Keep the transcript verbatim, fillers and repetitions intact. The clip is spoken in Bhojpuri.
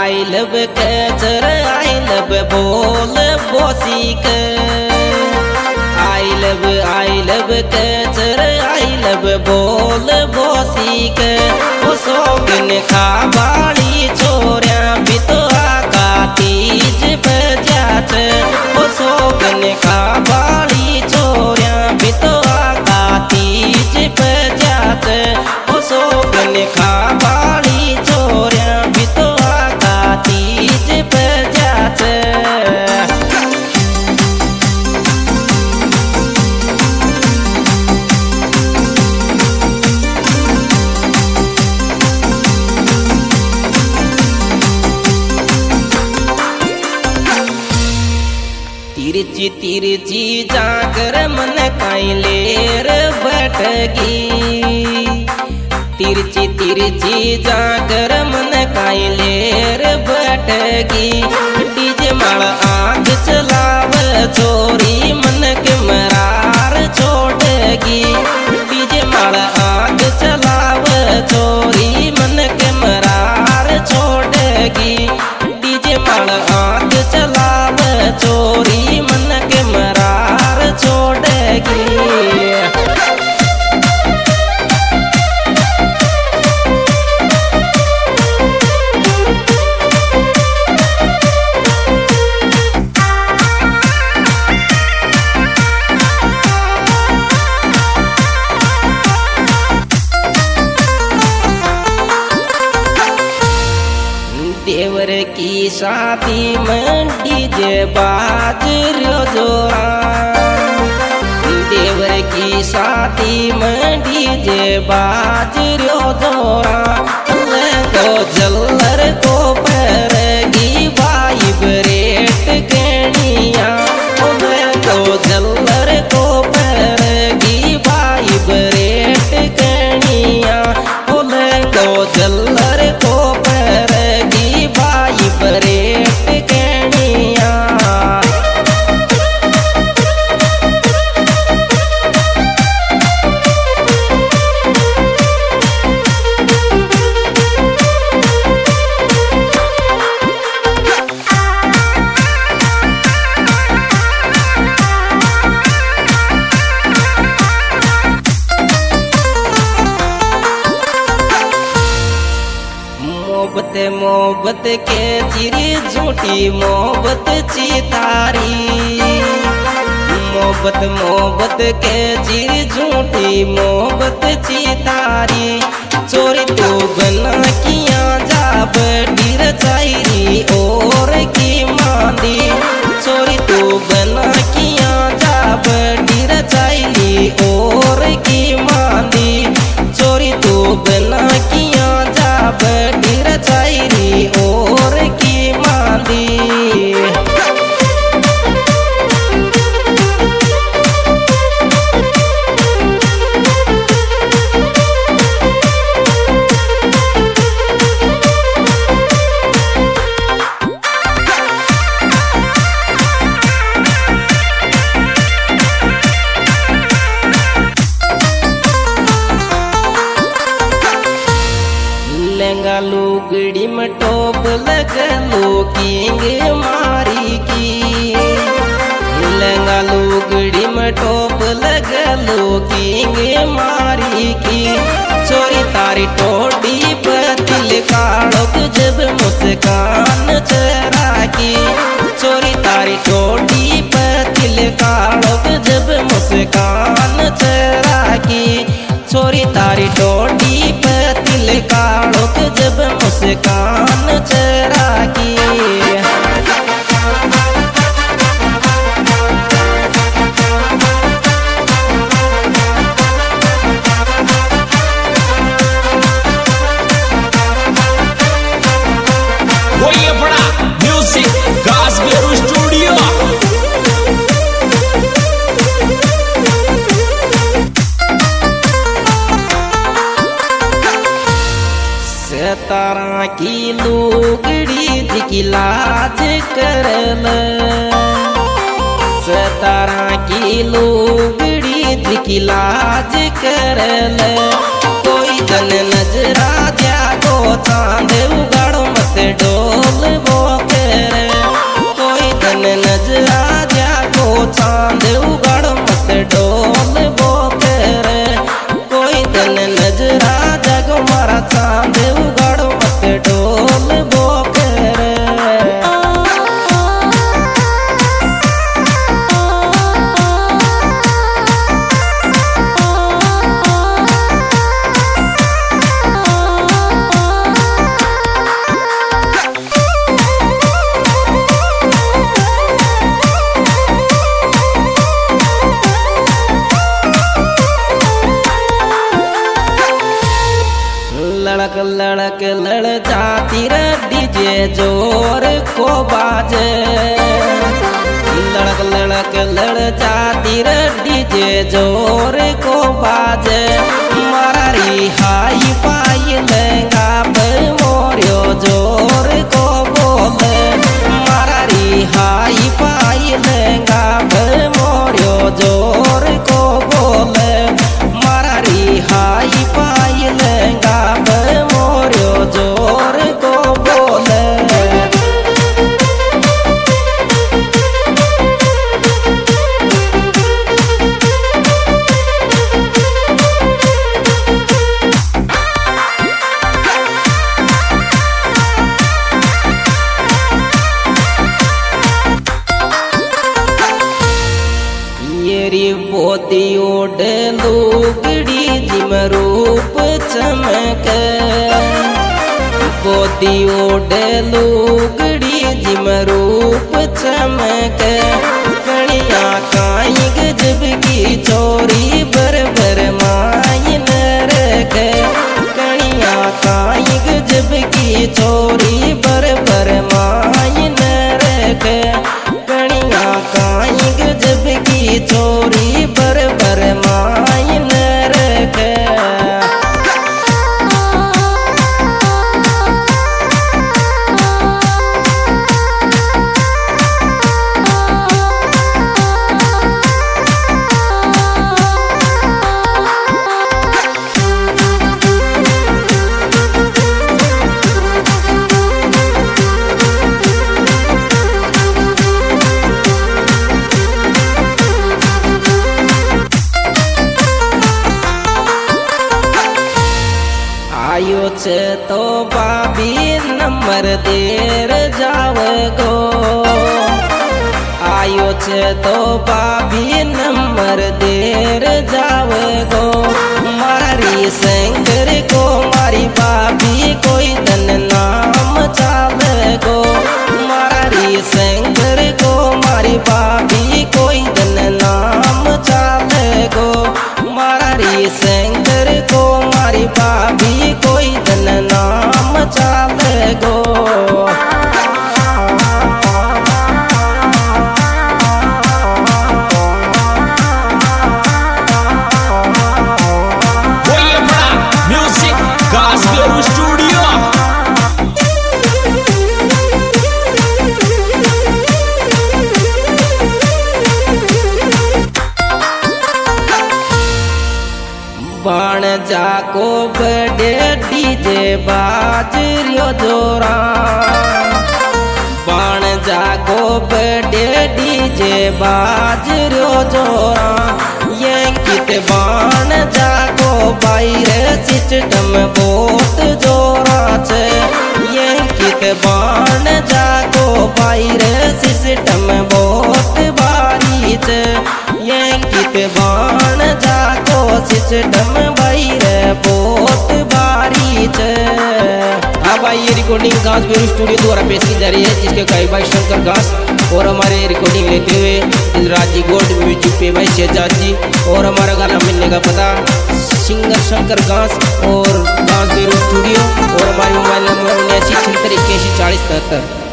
आई लव कचर आई लव बोल बोसिक आई लव आई लव कचर आई लव बोल बोसिक सोगन खाबाड़ी छोरिया भी तो आका तीज बजात सोगन खाबाड़ी छोरिया भी तो आका तीज बजात सोगन खाबाड़ी छोरिया भी तो आका तीज बजात तिरची तिरची जाकर मन कायलेर बटगी तिरची तिरची जाकर मन कायलेर बटगी डीजे माल आग चलाव चोरी मन के मरार छोड़गी डीजे माल आग चलाव चोरी मन के मरार छोड़गी डीजे माल आग चलाव चोरी मन के मरार छोड़गी देवर की शादी में डीजे बाज रो जोरा देवर की शादी में डीजे बाज रो जोरा तो जल्लर को परगी वाइब्रेट गणिया तो जल्लर को परगी वाइब्रेट गणिया तो जल्लर को परगी वाइब्रेट गणिया मोहब्बत मोहब्बत के चिरी झूठी मोहब्बत चितारी मोहब्बत मोहब्बत के चिरी झूठी मोहब्बत चितारी चोरी तो बना किया जाब डीर चायरी और की मांदी चोरी तो बना किया जाब डीर चायरी और की मांदी चोरी तो बना किया जाब डीर चायरी और की मांदी लहंगा लुगड़ी में टोप लगलो किंग मारी की लहंगा लुगड़ी में टोप लगलो किंग मारी की चोरी तारी टोडी पतिल काड़ोक जब मुस्कान चरा की चोरी तारी टोडी पतिल काड़ोक जब मुस्कान चरा की चोरी तारी टोडी पतिल काड़ोक जब मुस्कान चरा की वो ये बड़ा म्यूजिक गास्पेरो स्टूडियो सतारा की लुगड़ी की लाज करल सतारा की लुगड़ी की लाज करल कोई जन नजरा जागो चांद उगाड़ो मत डोल बोकर कोई दिन नजरा जागो चांद उगड़ मत डोल बोकर कोई दिन नजरा जागो मारा चांद उगड़ मत डोल बोकर लड़क लड़क लड़ जाती रे डीजे जोर को बाजे लड़क लड़क लड़ जाती रे डीजे जोर को बाजे मारी हाई पाई लहंगा पे मोरियो जोर को बोले मारी हाई पाई लहंगा पे मोरियो जोर को बोले मारी हाई पाई लहंगा जोर को बोले येरी बोती ओढ़ लुगड़ी जिम रूप चमक बोती ओढ़ लुगड़ी जिम रूप चमक कणिया काई गजब की चोरी बर बर मायन रख कणिया काई गजब की चोरी बर बर मायन रख कणिया काई गजब की चोरी बर बर मायन रख आयो छे तो बाबी नंबर देर जावगो आयो छे तो बाबी नंबर देर जावगो मारी शंकर को मारी बाबी कोई तन नाम चालगो मारी शंकर को मारी बाबी कोई तन नाम चालगो मारी शंकर को मारी बाबी कोई तन नाम चालगो म्यूजिक गास्पेरू स्टूडियो बाण जाको बड़े डीजे बाज रियो जोरा बाण जाको बड़े डीजे बाज रियो जोरा ये कित बाण जाको बाहर सिस्टम बहुत जोरा छे ये कित बाण जाको बाहर सिस्टम बहुत भारी छे ये कित बाण जाको सिस्टम बाहर बहुत भारी छे। हाँ भाई ये रिकॉर्डिंग गास्पेरू स्टूडियो द्वारा पेश की जा रही है जिसके गायक भाई शंकर घास और हमारे रिकॉर्डिंग लेते हुए दिलराज जी गोल्ड म्यूजिक पे भाई शहजाद जी और हमारा गाना मिलने का पता सिंगर शंकर घास और गास्पेरू स्टूडियो और हमारे मोबाइल नंबर उन्यासी छिहत्तर इक्यासी चालीस तिहत्तर।